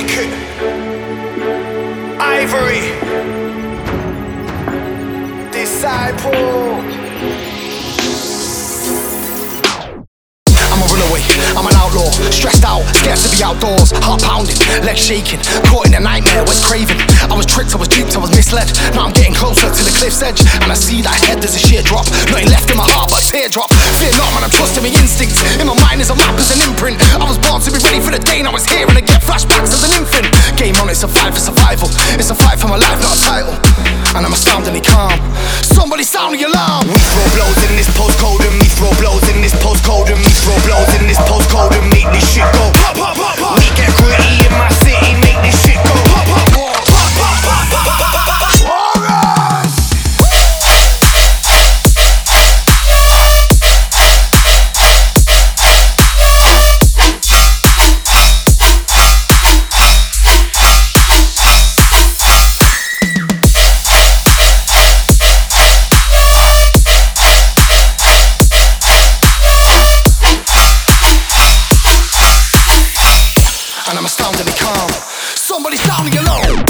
Syndicate, Ivory, Disciple. I'm a runaway, I'm an outlaw, stressed out, scared to be outdoors, heart pounding, legs shaking, caught in a nightmare, was craving. I was tricked, I was duped, I was misled. Now I'm getting closer to the cliff's edge, and I see that ahead there's a sheer drop. Nothing left in my heart but a teardrop. Fear not, man, I'm trusting my instincts. In my mind is a map, there's an imprint. I was born to be ready for the day, and I was here and I get flashbacks as an infant. Game on, it's a fight for survival, it's a fight for my life, not a title. And I'm astoundingly calm. Somebody sound the alarm. We throw blows in this postcode, and me throw blows in this postcode, and me throw blows in this postcode, and make this shit go pop, pop, pop, pop. We get gritty in my city, make this shit go pop, pop, pop, pop, pop, pop, pop, pop. And I'm astoundingly calm. Somebody sound the alarm.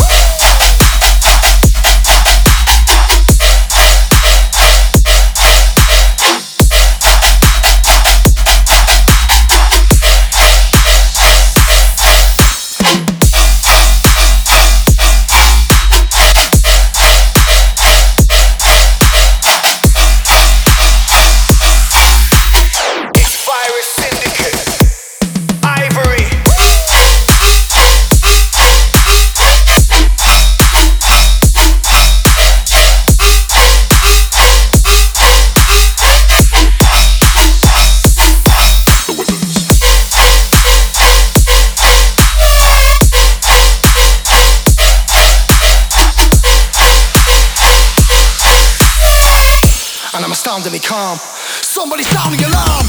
And I'm astoundingly calm. Somebody sound the alarm.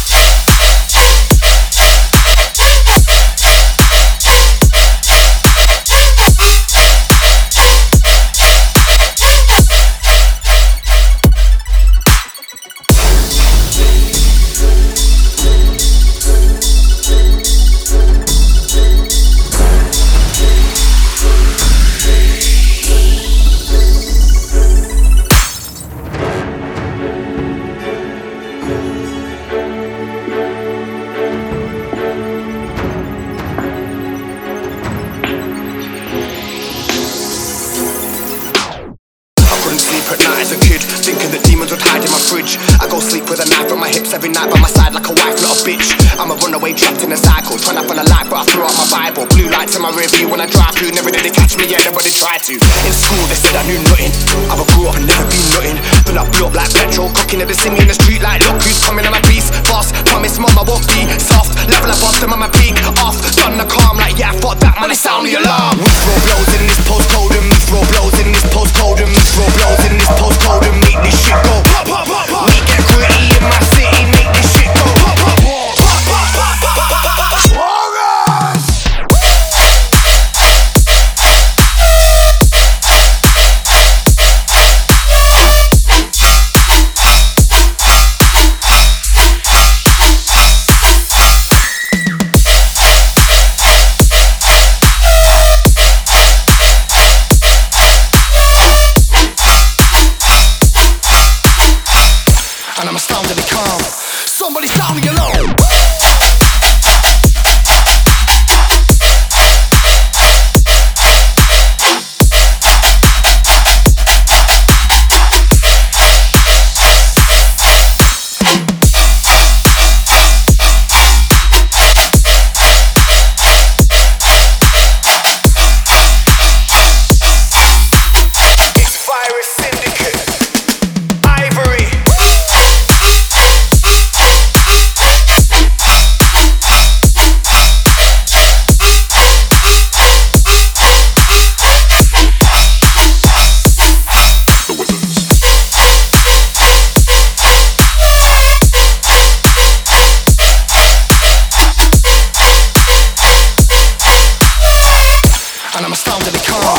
At night as a kid, thinking that demons would hide in my fridge. I go sleep with a knife on my hips every night by my side like a wife, not a bitch. I'm a runaway trapped in a cycle, trying to find a light, but I threw out my Bible. Blue lights in my rear view when I drive through. Never did they catch me, yeah, nobody tried to. In school they said I knew nothing. I grew up and never been nothing. Then I blew up like petrol, cooking at the singing in the street like look who's coming on my piece. Boss, promise mum I won't be soft. Level up off them on my peak off. Done the calm like yeah, fuck that man, they sound the alarm. We throw blows in this postcode, and me throw blows in this postcode, and me throw blows in this postcode, and make this shit go pop, pop, pop, pop. We get gritty in my city, make this shit go pop, pop, pop, pop, pop, pop, pop, pop, pop. And I'm astoundingly calm. Somebody sound the alarm. And I'm astoundingly calm.